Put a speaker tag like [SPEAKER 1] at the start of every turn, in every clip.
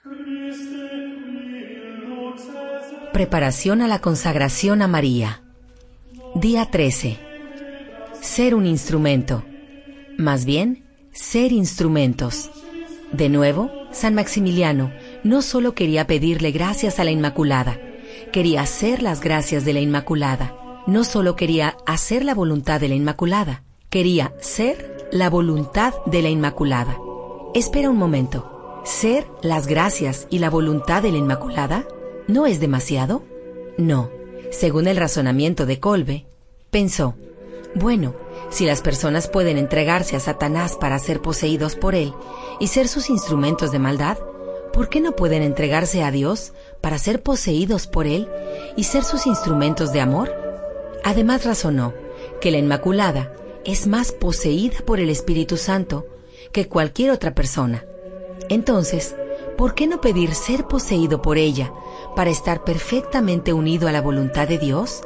[SPEAKER 1] Preparación a la consagración a María. Día 13. Ser un instrumento. Más bien, ser instrumentos. De nuevo, San Maximiliano no solo quería pedirle gracias a la Inmaculada, quería hacer las gracias de la Inmaculada. No solo quería hacer la voluntad de la Inmaculada, quería ser la voluntad de la Inmaculada. Espera un momento. ¿Ser las gracias y la voluntad de la Inmaculada no es demasiado? No. Según el razonamiento de Kolbe, pensó, bueno, si las personas pueden entregarse a Satanás para ser poseídos por él y ser sus instrumentos de maldad, ¿por qué no pueden entregarse a Dios para ser poseídos por él y ser sus instrumentos de amor? Además razonó que la Inmaculada es más poseída por el Espíritu Santo que cualquier otra persona. Entonces, ¿por qué no pedir ser poseído por ella para estar perfectamente unido a la voluntad de Dios?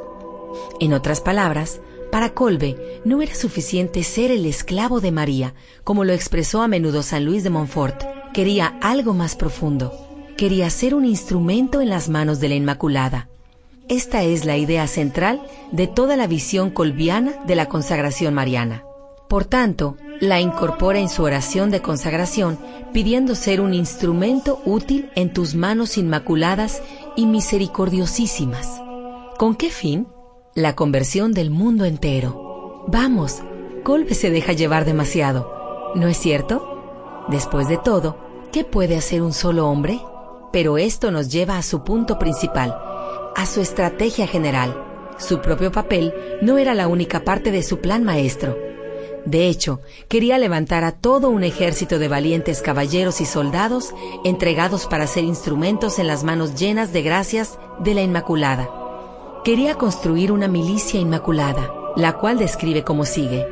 [SPEAKER 1] En otras palabras, para Kolbe no era suficiente ser el esclavo de María, como lo expresó a menudo San Luis de Montfort. Quería algo más profundo. Quería ser un instrumento en las manos de la Inmaculada. Esta es la idea central de toda la visión kolbiana de la consagración mariana. Por tanto, la incorpora en su oración de consagración, pidiendo ser un instrumento útil en tus manos inmaculadas y misericordiosísimas. ¿Con qué fin? La conversión del mundo entero. Vamos, Kolbe se deja llevar demasiado, ¿no es cierto? Después de todo, ¿qué puede hacer un solo hombre? Pero esto nos lleva a su punto principal, a su estrategia general. Su propio papel no era la única parte de su plan maestro. De hecho, quería levantar a todo un ejército de valientes caballeros y soldados entregados para ser instrumentos en las manos llenas de gracias de la Inmaculada. Quería construir una milicia inmaculada, la cual describe como sigue.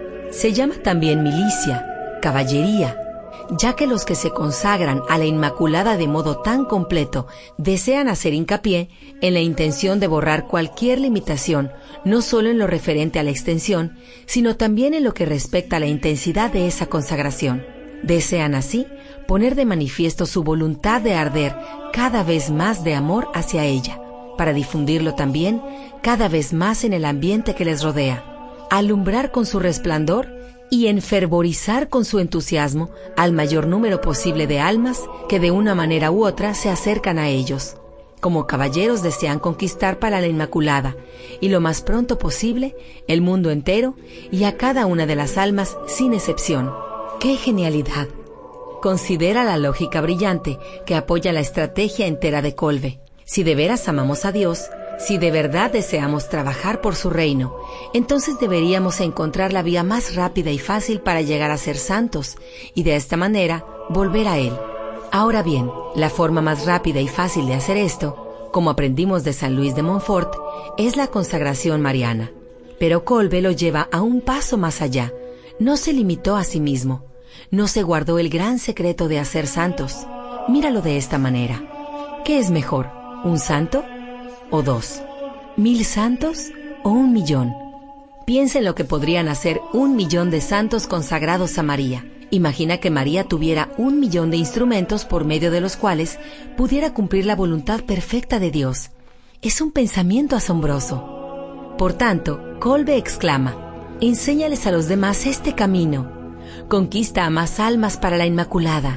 [SPEAKER 1] Se llama también milicia, caballería, ya que los que se consagran a la Inmaculada de modo tan completo desean hacer hincapié en la intención de borrar cualquier limitación, no solo en lo referente a la extensión, sino también en lo que respecta a la intensidad de esa consagración. Desean así poner de manifiesto su voluntad de arder cada vez más de amor hacia ella, para difundirlo también cada vez más en el ambiente que les rodea, alumbrar con su resplandor y enfervorizar con su entusiasmo al mayor número posible de almas que de una manera u otra se acercan a ellos. Como caballeros desean conquistar para la Inmaculada, y lo más pronto posible, el mundo entero y a cada una de las almas sin excepción. ¡Qué genialidad! Considera la lógica brillante que apoya la estrategia entera de Kolbe. Si de veras amamos a Dios, si de verdad deseamos trabajar por su reino, entonces deberíamos encontrar la vía más rápida y fácil para llegar a ser santos y de esta manera volver a Él. Ahora bien, la forma más rápida y fácil de hacer esto, como aprendimos de San Luis de Montfort, es la consagración mariana. Pero Kolbe lo lleva a un paso más allá. No se limitó a sí mismo. No se guardó el gran secreto de hacer santos. Míralo de esta manera. ¿Qué es mejor, un santo o 2? ¿1000 santos o 1.000.000? Piensa en lo que podrían hacer 1.000.000 de santos consagrados a María. Imagina que María tuviera 1.000.000 de instrumentos por medio de los cuales pudiera cumplir la voluntad perfecta de Dios. Es un pensamiento asombroso. Por tanto, Kolbe exclama, enséñales a los demás este camino. Conquista a más almas para la Inmaculada.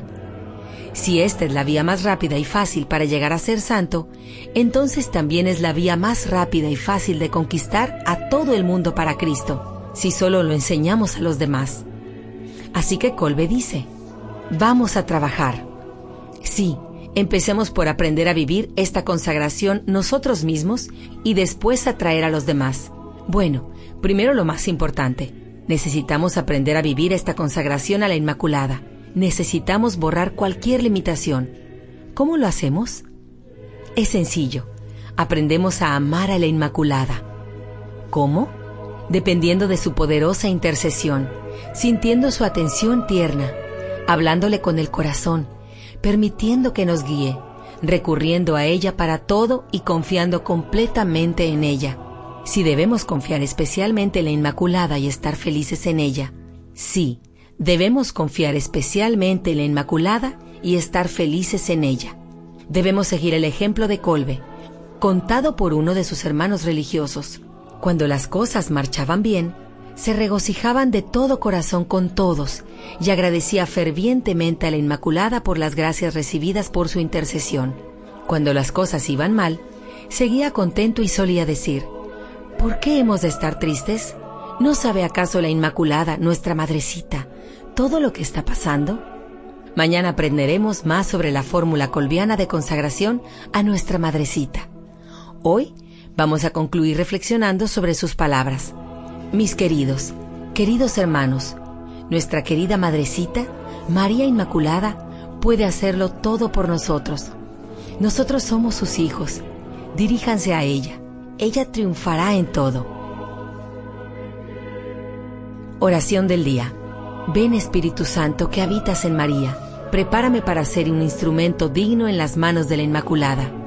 [SPEAKER 1] Si esta es la vía más rápida y fácil para llegar a ser santo, entonces también es la vía más rápida y fácil de conquistar a todo el mundo para Cristo, si solo lo enseñamos a los demás. Así que Kolbe dice, vamos a trabajar. Sí, empecemos por aprender a vivir esta consagración nosotros mismos y después atraer a los demás. Bueno, primero lo más importante, necesitamos aprender a vivir esta consagración a la Inmaculada. Necesitamos borrar cualquier limitación. ¿Cómo lo hacemos? Es sencillo. Aprendemos a amar a la Inmaculada. ¿Cómo? Dependiendo de su poderosa intercesión, sintiendo su atención tierna, hablándole con el corazón, permitiendo que nos guíe, recurriendo a ella para todo y confiando completamente en ella. Si debemos confiar especialmente en la Inmaculada y estar felices en ella, sí. Debemos confiar especialmente en la Inmaculada y estar felices en ella. Debemos seguir el ejemplo de Kolbe, contado por uno de sus hermanos religiosos. Cuando las cosas marchaban bien, se regocijaban de todo corazón con todos y agradecía fervientemente a la Inmaculada por las gracias recibidas por su intercesión. Cuando las cosas iban mal, seguía contento y solía decir: ¿por qué hemos de estar tristes? ¿No sabe acaso la Inmaculada, nuestra madrecita, todo lo que está pasando? Mañana aprenderemos más sobre la fórmula kolbiana de consagración a nuestra madrecita. Hoy vamos a concluir reflexionando sobre sus palabras. Mis queridos hermanos, nuestra querida madrecita, María Inmaculada, puede hacerlo todo por nosotros. Nosotros somos sus hijos. Diríjanse a ella. Ella triunfará en todo. Oración del día. Ven, Espíritu Santo, que habitas en María. Prepárame para ser un instrumento digno en las manos de la Inmaculada.